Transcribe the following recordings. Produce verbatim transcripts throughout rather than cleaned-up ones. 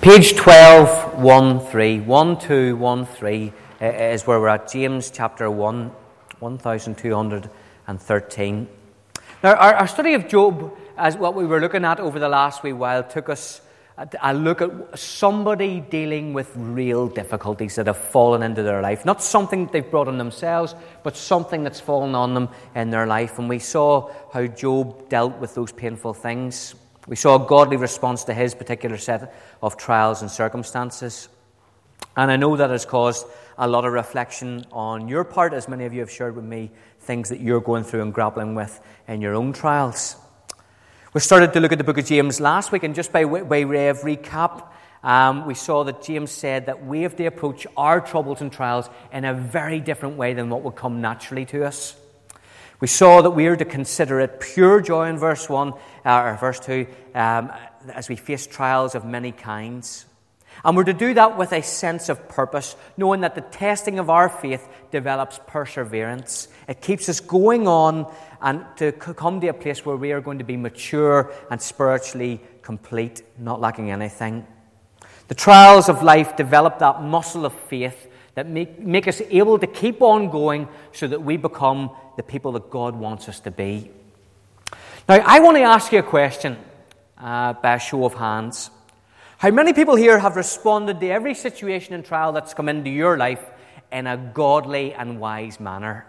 Page twelve, one, three. one, two, one, three uh, is where we're at. James chapter one, one thousand two hundred thirteen. Now, our, our study of Job, as what we were looking at over the last wee while, took us a look at somebody dealing with real difficulties that have fallen into their life. Not something that they've brought on themselves, but something that's fallen on them in their life. And we saw how Job dealt with those painful things. We saw a godly response to his particular set of trials and circumstances. And I know that has caused a lot of reflection on your part, as many of you have shared with me things that you're going through and grappling with in your own trials. We started to look at the book of James last week, and just by way of recap, um, we saw that James said that we have to approach our troubles and trials in a very different way than what would come naturally to us. We saw that we are to consider it pure joy in verse one, uh, or verse two, um, as we face trials of many kinds. And we're to do that with a sense of purpose, knowing that the testing of our faith develops perseverance. It keeps us going on and to come to a place where we are going to be mature and spiritually complete, not lacking anything. The trials of life develop that muscle of faith that make, make us able to keep on going so that we become the people that God wants us to be. Now, I want to ask you a question uh, by a show of hands. How many people here have responded to every situation and trial that's come into your life in a godly and wise manner?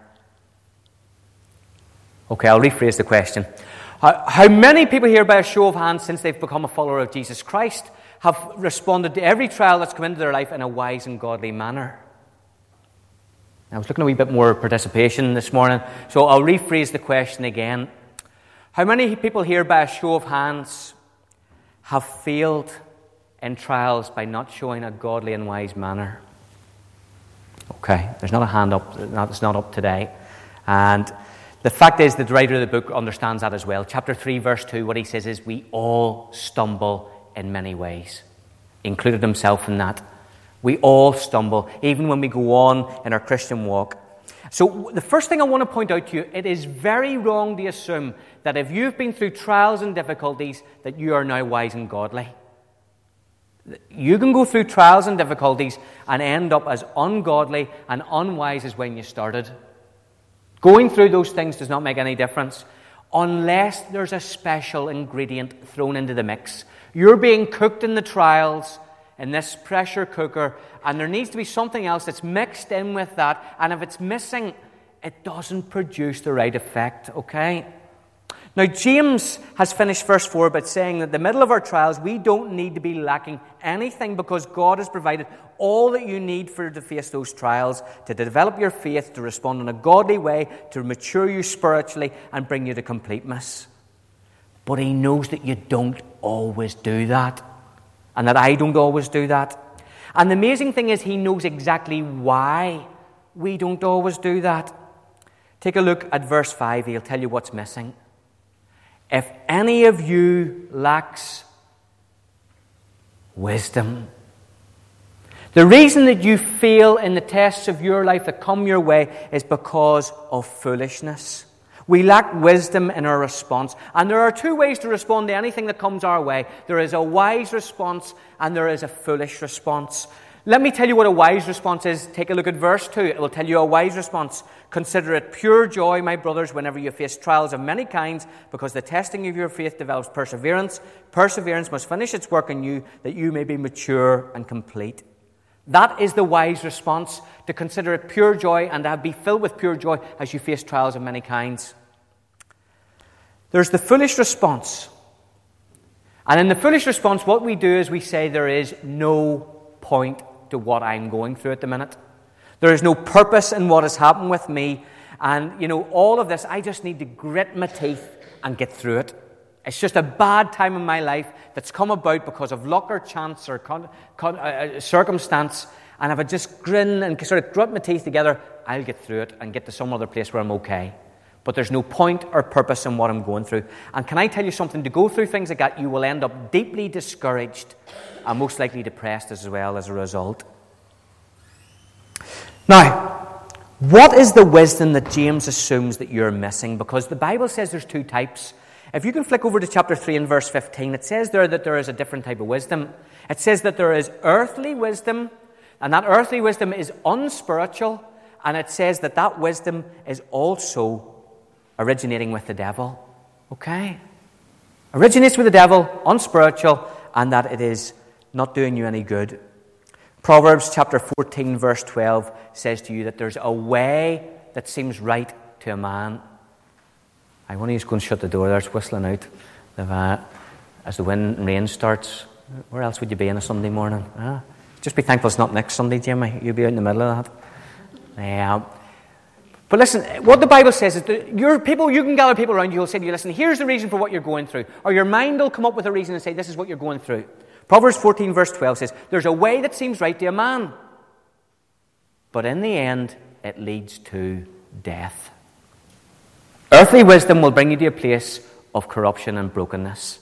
Okay, I'll rephrase the question. How many people here, by a show of hands, since they've become a follower of Jesus Christ, have responded to every trial that's come into their life in a wise and godly manner? I was looking a wee bit more participation this morning, so I'll rephrase the question again. How many people here, by a show of hands, have failed in trials by not showing a godly and wise manner? Okay, there's not a hand up, it's not up today. And the fact is, the writer of the book understands that as well. Chapter three, verse two, what he says is, we all stumble in many ways. He included himself in that. We all stumble, even when we go on in our Christian walk. So the first thing I want to point out to you, it is very wrong to assume that if you've been through trials and difficulties, that you are now wise and godly. You can go through trials and difficulties and end up as ungodly and unwise as when you started. Going through those things does not make any difference unless there's a special ingredient thrown into the mix. You're being cooked in the trials in this pressure cooker, and there needs to be something else that's mixed in with that, and if it's missing, it doesn't produce the right effect, okay? Now, James has finished verse four by saying that in the middle of our trials, we don't need to be lacking anything because God has provided all that you need for to face those trials, to develop your faith, to respond in a godly way, to mature you spiritually and bring you to completeness. But he knows that you don't always do that, and that I don't always do that. And the amazing thing is, he knows exactly why we don't always do that. Take a look at verse five. He'll tell you what's missing. If any of you lacks wisdom. The reason that you fail in the tests of your life that come your way is because of foolishness. We lack wisdom in our response. And there are two ways to respond to anything that comes our way. There is a wise response and there is a foolish response. Let me tell you what a wise response is. Take a look at verse two. It will tell you a wise response. Consider it pure joy, my brothers, whenever you face trials of many kinds, because the testing of your faith develops perseverance. Perseverance must finish its work in you, that you may be mature and complete. That is the wise response, to consider it pure joy and to be filled with pure joy as you face trials of many kinds. There's the foolish response. And in the foolish response, what we do is we say there is no point to what I'm going through at the minute. There is no purpose in what has happened with me. And, you know, all of this, I just need to grit my teeth and get through it. It's just a bad time in my life that's come about because of luck or chance or con- con- uh, circumstance. And if I just grin and sort of grit my teeth together, I'll get through it and get to some other place where I'm okay. But there's no point or purpose in what I'm going through. And can I tell you something? To go through things like that, you will end up deeply discouraged and most likely depressed as well as a result. Now, what is the wisdom that James assumes that you're missing? Because the Bible says there's two types. If you can flick over to chapter three and verse fifteen, it says there that there is a different type of wisdom. It says that there is earthly wisdom, and that earthly wisdom is unspiritual, and it says that that wisdom is also originating with the devil. Okay? Originates with the devil, unspiritual, and that it is not doing you any good. Proverbs chapter fourteen, verse twelve says to you that there's a way that seems right to a man. I want to just go and shut the door there. It's whistling out. Uh, as the wind and rain starts, where else would you be on a Sunday morning? Huh? Just be thankful it's not next Sunday, Jamie. You'll be out in the middle of that. Yeah. But listen, what the Bible says is that your people, you can gather people around you who will say to you, listen, here's the reason for what you're going through. Or your mind will come up with a reason and say, this is what you're going through. Proverbs fourteen, verse twelve says, there's a way that seems right to a man, but in the end, it leads to death. Earthly wisdom will bring you to a place of corruption and brokenness.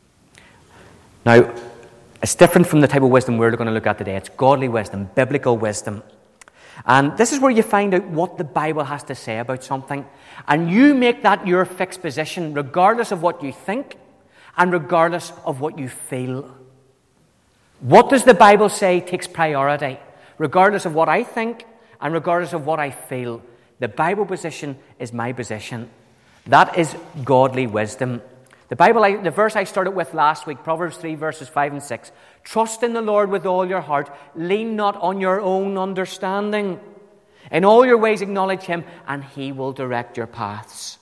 Now, it's different from the type of wisdom we're going to look at today. It's godly wisdom, biblical wisdom. And this is where you find out what the Bible has to say about something. And you make that your fixed position, regardless of what you think and regardless of what you feel. What does the Bible say takes priority? Regardless of what I think and regardless of what I feel. The Bible position is my position. That is godly wisdom. The Bible, I, the verse I started with last week, Proverbs three, verses five and six. Trust in the Lord with all your heart. Lean not on your own understanding. In all your ways acknowledge Him, and He will direct your paths.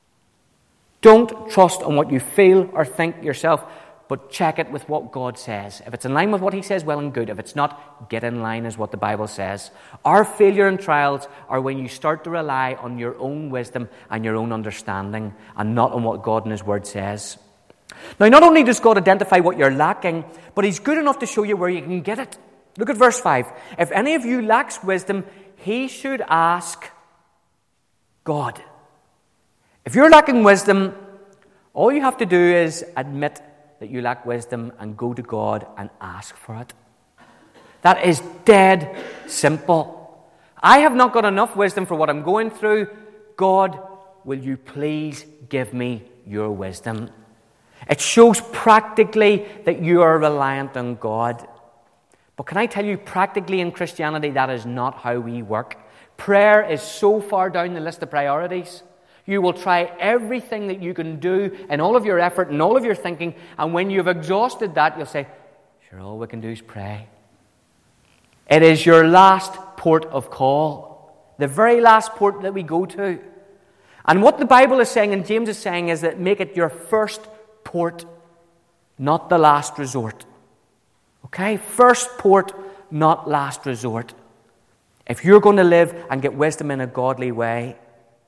Don't trust on what you feel or think yourself, but check it with what God says. If it's in line with what He says, well and good. If it's not, get in line is what the Bible says. Our failure and trials are when you start to rely on your own wisdom and your own understanding and not on what God in His Word says. Now, not only does God identify what you're lacking, but He's good enough to show you where you can get it. Look at verse five. If any of you lacks wisdom, he should ask God. If you're lacking wisdom, all you have to do is admit that you lack wisdom and go to God and ask for it. That is dead simple. I have not got enough wisdom for what I'm going through. God, will you please give me your wisdom? It shows practically that you are reliant on God. But can I tell you, practically in Christianity, that is not how we work. Prayer is so far down the list of priorities. You will try everything that you can do and all of your effort and all of your thinking, and when you've exhausted that, you'll say, sure, all we can do is pray. It is your last port of call, the very last port that we go to. And what the Bible is saying, and James is saying, is that make it your first port, not the last resort. Okay? First port, not last resort. If you're going to live and get wisdom in a godly way,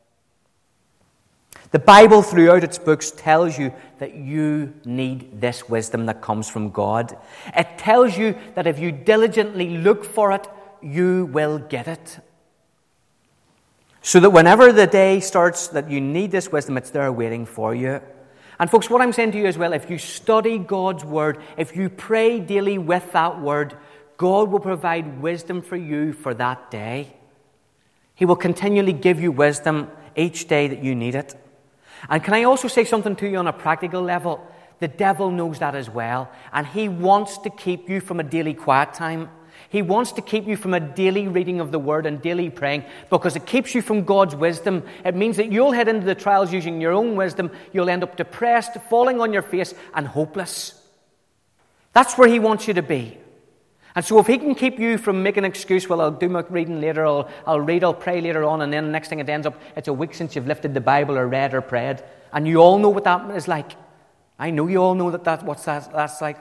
the Bible, throughout its books, tells you that you need this wisdom that comes from God. It tells you that if you diligently look for it, you will get it. So that whenever the day starts that you need this wisdom, it's there waiting for you. And folks, what I'm saying to you as well, if you study God's Word, if you pray daily with that Word, God will provide wisdom for you for that day. He will continually give you wisdom each day that you need it. And can I also say something to you on a practical level? The devil knows that as well. And he wants to keep you from a daily quiet time. He wants to keep you from a daily reading of the Word and daily praying, because it keeps you from God's wisdom. It means that you'll head into the trials using your own wisdom. You'll end up depressed, falling on your face, and hopeless. That's where he wants you to be. And so if he can keep you from making an excuse, well, I'll do my reading later, or I'll read, I'll pray later on, and then the next thing it ends up, it's a week since you've lifted the Bible or read or prayed. And you all know what that is like. I know you all know that that's what that's like.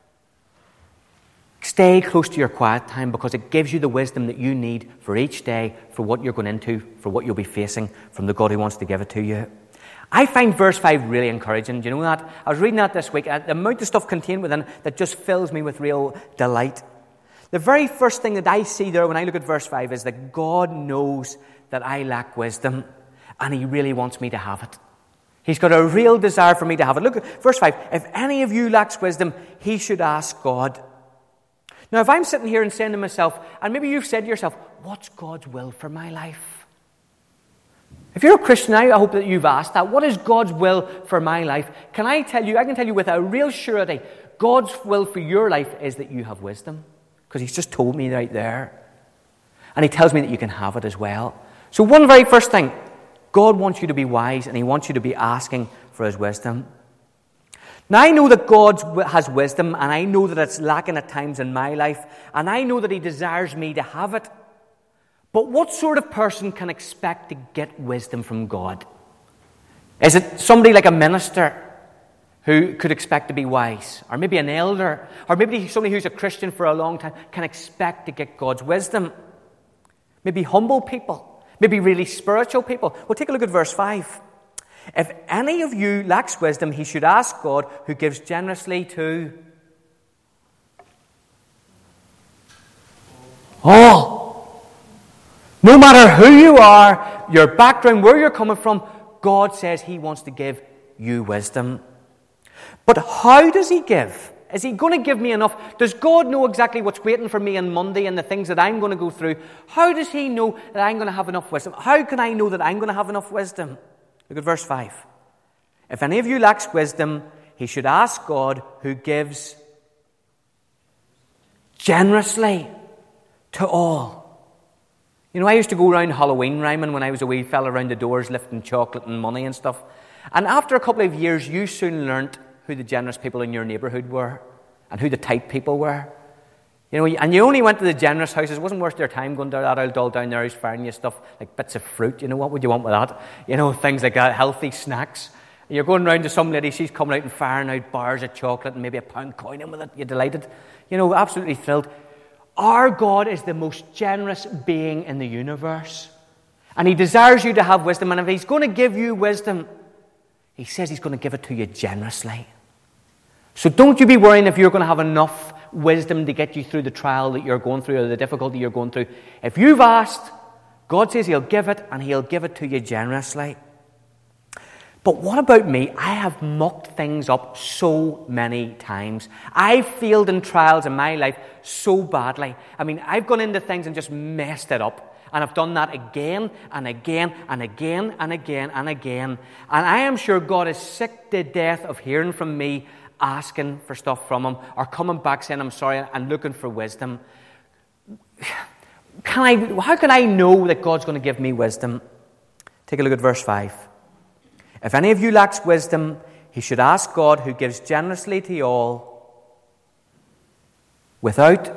Stay close to your quiet time, because it gives you the wisdom that you need for each day, for what you're going into, for what you'll be facing from the God who wants to give it to you. I find verse five really encouraging. Do you know that? I was reading that this week. The amount of stuff contained within that just fills me with real delight. The very first thing that I see there when I look at verse five is that God knows that I lack wisdom, and he really wants me to have it. He's got a real desire for me to have it. Look at verse five. If any of you lacks wisdom, he should ask God. Now, if I'm sitting here and saying to myself, and maybe you've said to yourself, what's God's will for my life? If you're a Christian, I hope that you've asked that. What is God's will for my life? Can I tell you, I can tell you with a real surety, God's will for your life is that you have wisdom. Because he's just told me right there. And he tells me that you can have it as well. So one very first thing, God wants you to be wise and he wants you to be asking for his wisdom. Now I know that God has wisdom and I know that it's lacking at times in my life. And I know that he desires me to have it. But what sort of person can expect to get wisdom from God? Is it somebody like a minister who could expect to be wise? Or maybe an elder? Or maybe somebody who's a Christian for a long time can expect to get God's wisdom? Maybe humble people? Maybe really spiritual people? Well, take a look at verse five. If any of you lacks wisdom, he should ask God, who gives generously to all. No matter who you are, your background, where you're coming from, God says he wants to give you wisdom. But how does he give? Is he going to give me enough? Does God know exactly what's waiting for me on Monday and the things that I'm going to go through? How does he know that I'm going to have enough wisdom? How can I know that I'm going to have enough wisdom? Look at verse five. If any of you lacks wisdom, he should ask God, who gives generously to all. You know, I used to go around Halloween rhyming when I was a wee fella around the doors lifting chocolate and money and stuff. And after a couple of years, you soon learnt who the generous people in your neighbourhood were and who the tight people were. You know, and you only went to the generous houses. It wasn't worth their time going to that old doll down there who's firing you stuff like bits of fruit. You know, what would you want with that? You know, things like that, healthy snacks. You're going round to some lady, she's coming out and firing out bars of chocolate and maybe a pound coin in with it. You're delighted. You know, absolutely thrilled. Our God is the most generous being in the universe. And he desires you to have wisdom. And if he's going to give you wisdom, he says he's going to give it to you generously. So don't you be worrying if you're going to have enough wisdom to get you through the trial that you're going through or the difficulty you're going through. If you've asked, God says he'll give it and he'll give it to you generously. But what about me? I have mucked things up so many times. I've failed in trials in my life so badly. I mean, I've gone into things and just messed it up. And I've done that again and again and again and again and again. And I am sure God is sick to death of hearing from me, asking for stuff from him, or coming back saying, I'm sorry, and looking for wisdom. Can I? How can I know that God's going to give me wisdom? Take a look at verse five. If any of you lacks wisdom, he should ask God, who gives generously to all, without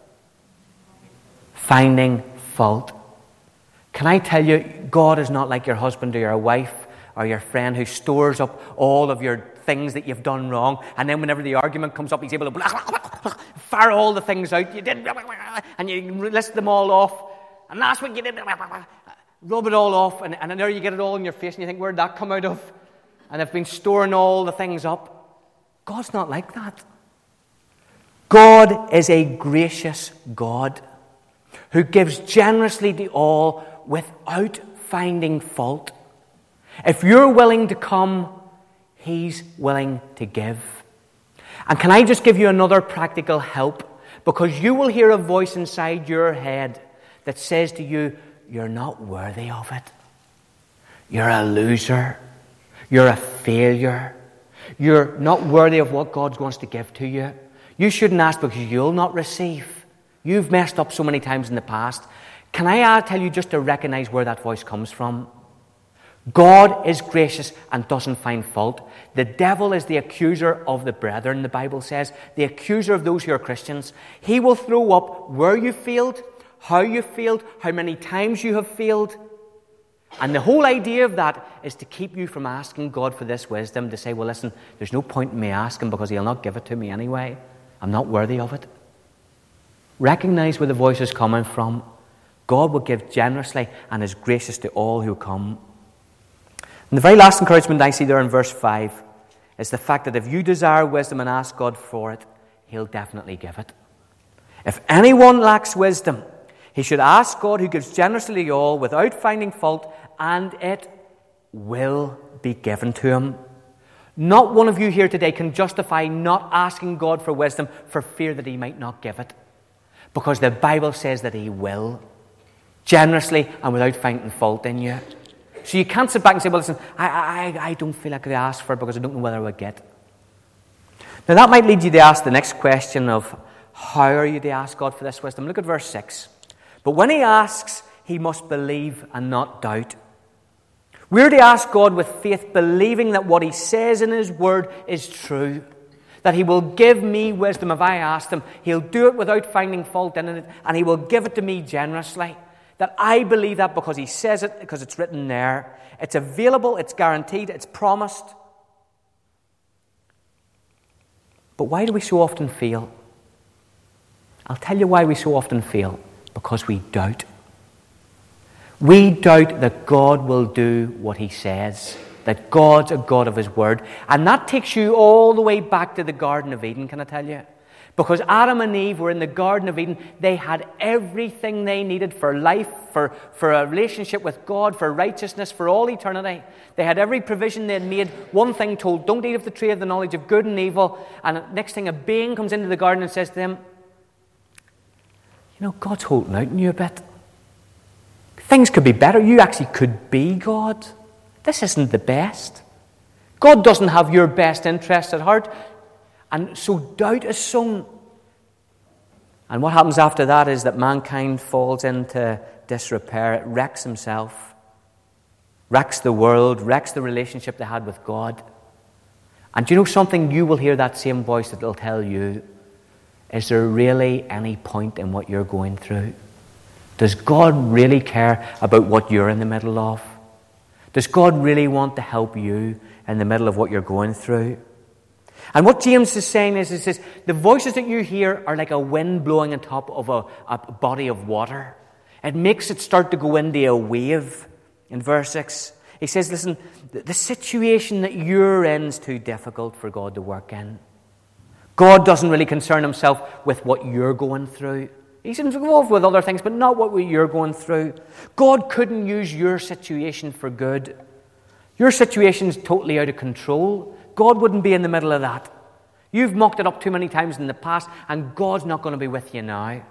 finding fault. Can I tell you, God is not like your husband or your wife or your friend who stores up all of your things that you've done wrong, and then whenever the argument comes up, he's able to fire all the things out you did, and you list them all off, and that's what you did. Rub it all off, and, and there you get it all in your face, and you think, where'd that come out of? And I've been storing all the things up. God's not like that. God is a gracious God who gives generously to all without finding fault. If you're willing to come, he's willing to give. And can I just give you another practical help? Because you will hear a voice inside your head that says to you, you're not worthy of it. You're a loser. You're a failure. You're not worthy of what God wants to give to you. You shouldn't ask because you'll not receive. You've messed up so many times in the past. Can I tell you just to recognize where that voice comes from? God is gracious and doesn't find fault. The devil is the accuser of the brethren, the Bible says. The accuser of those who are Christians. He will throw up where you failed, how you failed, how many times you have failed. And the whole idea of that is to keep you from asking God for this wisdom, to say, well, listen, there's no point in me asking because he'll not give it to me anyway. I'm not worthy of it. Recognize where the voice is coming from. God will give generously and is gracious to all who come. And the very last encouragement I see there in verse five is the fact that if you desire wisdom and ask God for it, he'll definitely give it. If anyone lacks wisdom, he should ask God, who gives generously to all without finding fault, and it will be given to him. Not one of you here today can justify not asking God for wisdom for fear that he might not give it. Because the Bible says that he will. Generously and without finding fault in you. So you can't sit back and say, well, listen, I, I, I don't feel like I could ask for it because I don't know whether I would get it. Now that might lead you to ask the next question of, how are you to ask God for this wisdom? Look at verse six. But when he asks, he must believe and not doubt. We're to ask God with faith, believing that what he says in his word is true. That he will give me wisdom if I ask him. He'll do it without finding fault in it, and he will give it to me generously. That I believe that because he says it, because it's written there. It's available, it's guaranteed, it's promised. But why do we so often fail? I'll tell you why we so often fail. Because we doubt. We doubt that God will do what he says. That God's a God of his word. And that takes you all the way back to the Garden of Eden, can I tell you? Because Adam and Eve were in the Garden of Eden. They had everything they needed for life, for, for a relationship with God, for righteousness, for all eternity. They had every provision they had made. One thing told, don't eat of the tree of the knowledge of good and evil. And next thing, a being comes into the garden and says to them, you know, God's holding out on you a bit. Things could be better. You actually could be God. This isn't the best. God doesn't have your best interests at heart. And so doubt is sown. And what happens after that is that mankind falls into disrepair. It wrecks himself, wrecks the world, wrecks the relationship they had with God. And do you know something? You will hear that same voice that will tell you, is there really any point in what you're going through? Does God really care about what you're in the middle of? Does God really want to help you in the middle of what you're going through? And what James is saying is, he says, the voices that you hear are like a wind blowing on top of a, a body of water. It makes it start to go into a wave. In verse six, he says, listen, the situation that you're in is too difficult for God to work in. God doesn't really concern himself with what you're going through. He's involved with other things, but not what you're going through. God couldn't use your situation for good. Your situation's totally out of control. God wouldn't be in the middle of that. You've mucked it up too many times in the past, and God's not going to be with you now.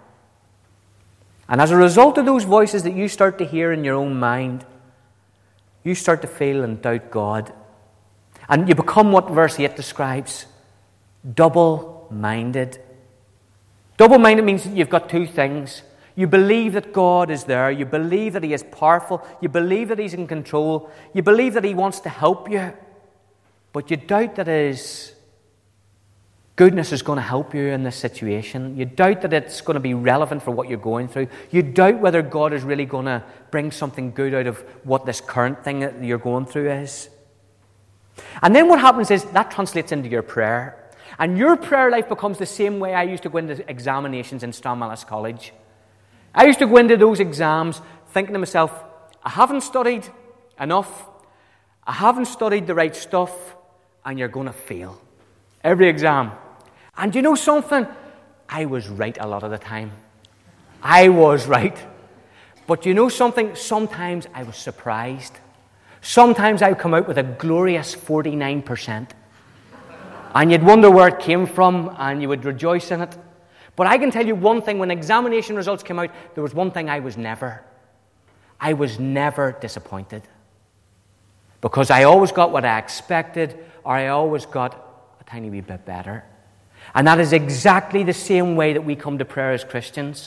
And as a result of those voices that you start to hear in your own mind, you start to feel and doubt God. And you become what verse eight describes. Double-minded. Double-minded means that you've got two things. You believe that God is there. You believe that he is powerful. You believe that he's in control. You believe that he wants to help you. But you doubt that his goodness is going to help you in this situation. You doubt that it's going to be relevant for what you're going through. You doubt whether God is really going to bring something good out of what this current thing that you're going through is. And then what happens is that translates into your prayer. And your prayer life becomes the same way I used to go into examinations in Stranmillis College. I used to go into those exams thinking to myself, I haven't studied enough, I haven't studied the right stuff, and you're going to fail. Every exam. And you know something? I was right a lot of the time. I was right. But you know something? Sometimes I was surprised. Sometimes I would come out with a glorious forty-nine percent. And you'd wonder where it came from, and you would rejoice in it. But I can tell you one thing, when examination results came out, there was one thing I was never. I was never disappointed. Because I always got what I expected, or I always got a tiny wee bit better. And that is exactly the same way that we come to prayer as Christians.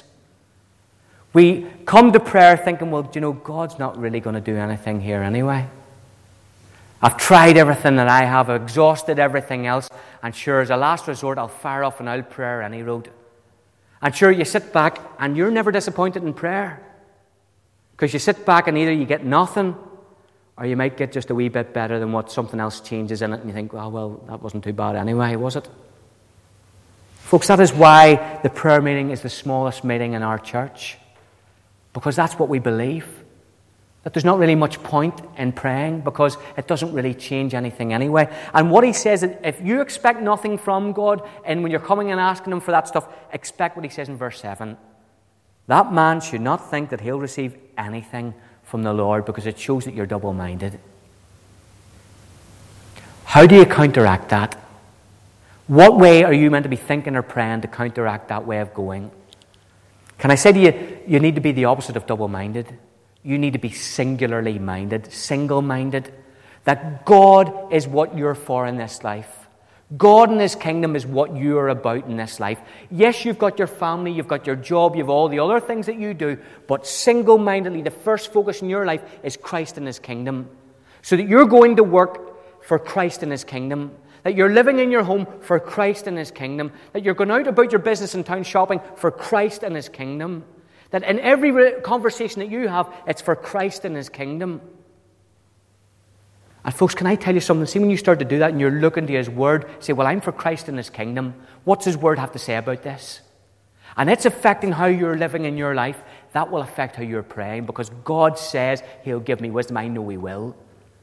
We come to prayer thinking, well, do you know, God's not really going to do anything here anyway. I've tried everything that I have, I've exhausted everything else, and sure, as a last resort, I'll fire off an old prayer any road. And sure, you sit back, and you're never disappointed in prayer. Because you sit back, and either you get nothing, or you might get just a wee bit better than what something else changes in it, and you think, oh, well, that wasn't too bad anyway, was it? Folks, that is why the prayer meeting is the smallest meeting in our church. Because that's what we believe. That there's not really much point in praying because it doesn't really change anything anyway. And what he says is, if you expect nothing from God, and when you're coming and asking him for that stuff, expect what he says in verse seven. That man should not think that he'll receive anything from the Lord, because it shows that you're double-minded. How do you counteract that? What way are you meant to be thinking or praying to counteract that way of going? Can I say to you, you need to be the opposite of double-minded. You need to be singularly minded, single-minded, that God is what you're for in this life. God and His kingdom is what you're about in this life. Yes, you've got your family, you've got your job, you've all the other things that you do, but single-mindedly, the first focus in your life is Christ and His kingdom. So that you're going to work for Christ and His kingdom, that you're living in your home for Christ and His kingdom, that you're going out about your business in town shopping for Christ and His kingdom, that in every conversation that you have, it's for Christ and His kingdom. And folks, can I tell you something? See, when you start to do that and you're looking to His Word, say, well, I'm for Christ and His kingdom. What's His Word have to say about this? And it's affecting how you're living in your life. That will affect how you're praying, because God says He'll give me wisdom. I know He will.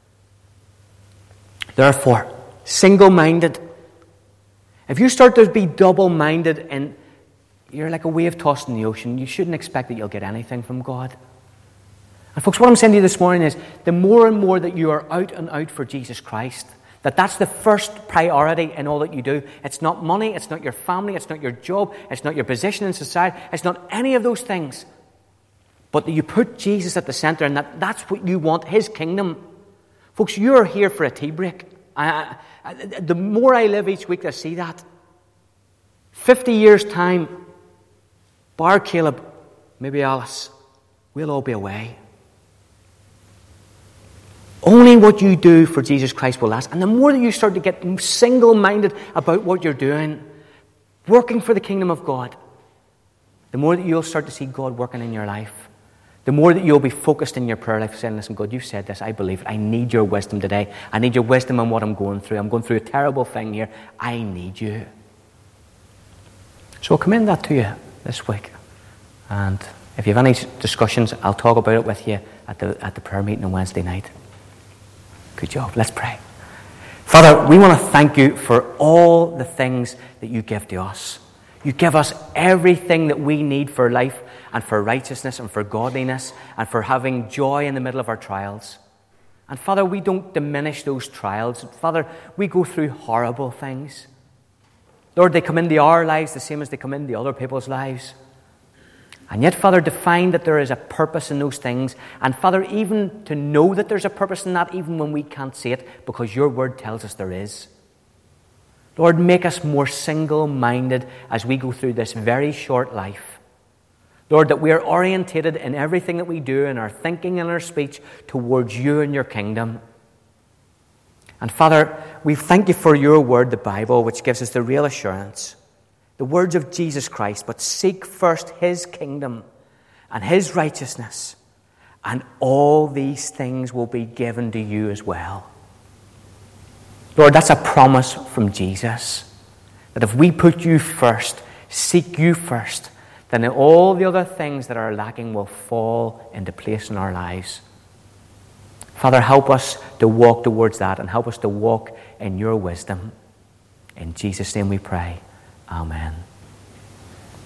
Therefore, single-minded. If you start to be double-minded and you're like a wave tossed in the ocean, you shouldn't expect that you'll get anything from God. And folks, what I'm saying to you this morning is, the more and more that you are out and out for Jesus Christ, that that's the first priority in all that you do. It's not money, it's not your family, it's not your job, it's not your position in society, it's not any of those things. But that you put Jesus at the center, and that that's what you want, His kingdom. Folks, you're here for a tea break. I, I, the more I live each week, I see that. Fifty years' time, bar Caleb, maybe Alice, we'll all be away. Only what you do for Jesus Christ will last. And the more that you start to get single-minded about what you're doing, working for the kingdom of God, the more that you'll start to see God working in your life. The more that you'll be focused in your prayer life, saying, listen, God, you've said this, I believe it. I need your wisdom today. I need your wisdom on what I'm going through. I'm going through a terrible thing here. I need you. So I'll commend that to you this week. And if you have any discussions, I'll talk about it with you at the, at the prayer meeting on Wednesday night. Good job. Let's pray. Father, we want to thank you for all the things that you give to us. You give us everything that we need for life and for righteousness and for godliness and for having joy in the middle of our trials. And Father, we don't diminish those trials. Father, we go through horrible things. Lord, they come into our lives the same as they come into other people's lives. And yet, Father, to find that there is a purpose in those things, and Father, even to know that there's a purpose in that, even when we can't see it, because your word tells us there is. Lord, make us more single-minded as we go through this very short life. Lord, that we are orientated in everything that we do, in our thinking and our speech, towards you and your kingdom. And Father, we thank you for your word, the Bible, which gives us the real assurance. The words of Jesus Christ, but seek first His kingdom and His righteousness, and all these things will be given to you as well. Lord, that's a promise from Jesus, that if we put you first, seek you first, then all the other things that are lacking will fall into place in our lives. Father, help us to walk towards that, and help us to walk in your wisdom. In Jesus' name we pray. Amen.